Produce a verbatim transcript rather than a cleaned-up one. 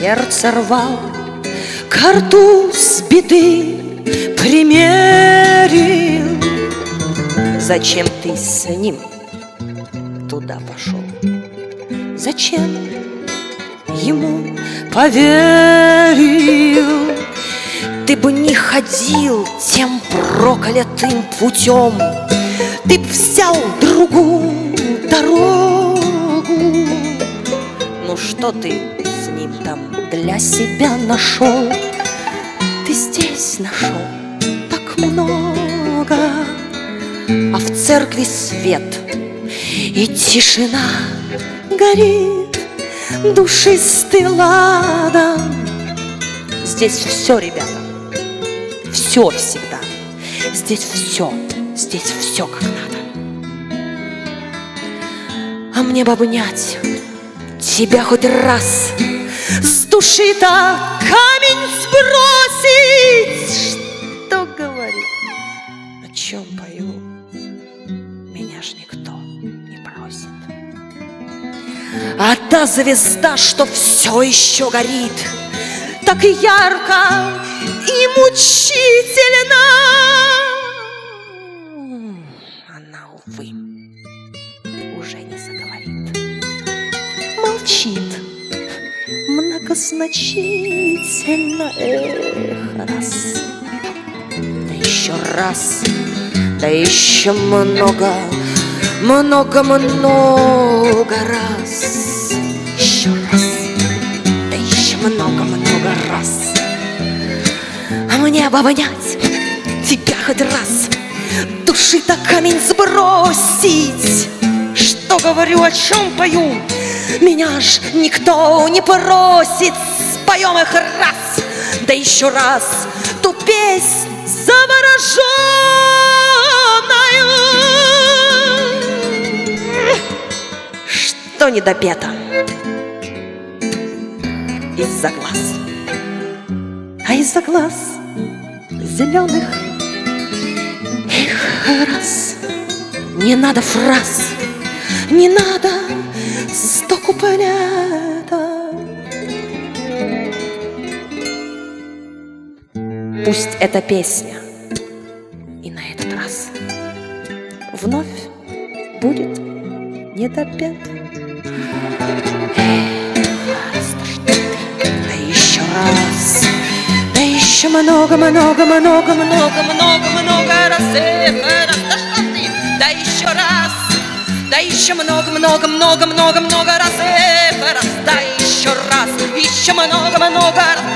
сердце рвал, картуз беды примерил. Зачем ты с ним туда пошел? Зачем ему поверил? Ты бы не ходил тем проклятым путем, ты б взял другую дорогу. Ну что ты с ним там для себя нашел? Ты здесь нашел так много, а в церкви свет и тишина горит душистый ладан. Здесь все, ребята, все всегда. Здесь все, здесь все как надо. А мне бы обнять тебя хоть раз, с души-то камень сбросить. Что говорю, о чем пою, меня ж никто не просит. А та звезда, что все еще горит, так ярко и мучительно, она, увы, уже не заговорит. Молчит многозначительно. Эх, раз, да еще раз, да еще много, много-много раз. Еще раз, да еще много-много раз. А мне бы обнять тебя хоть раз, души-то камень сбросить. Что говорю, о чем пою, меня ж никто не просит. Споем их раз, да еще раз ту песнь завороженную, что недопето из-за глаз. А из-за глаз зеленых, эх, раз, не надо фраз, не надо сто куплетов. Пусть эта песня и на этот раз вновь будет недопета. Много-много-много-много-много-много раз. Эх, раз, да что ты? Да еще раз. Да еще много-много-много-много-много раз. Эх, раз, да еще раз. Еще много-много раз.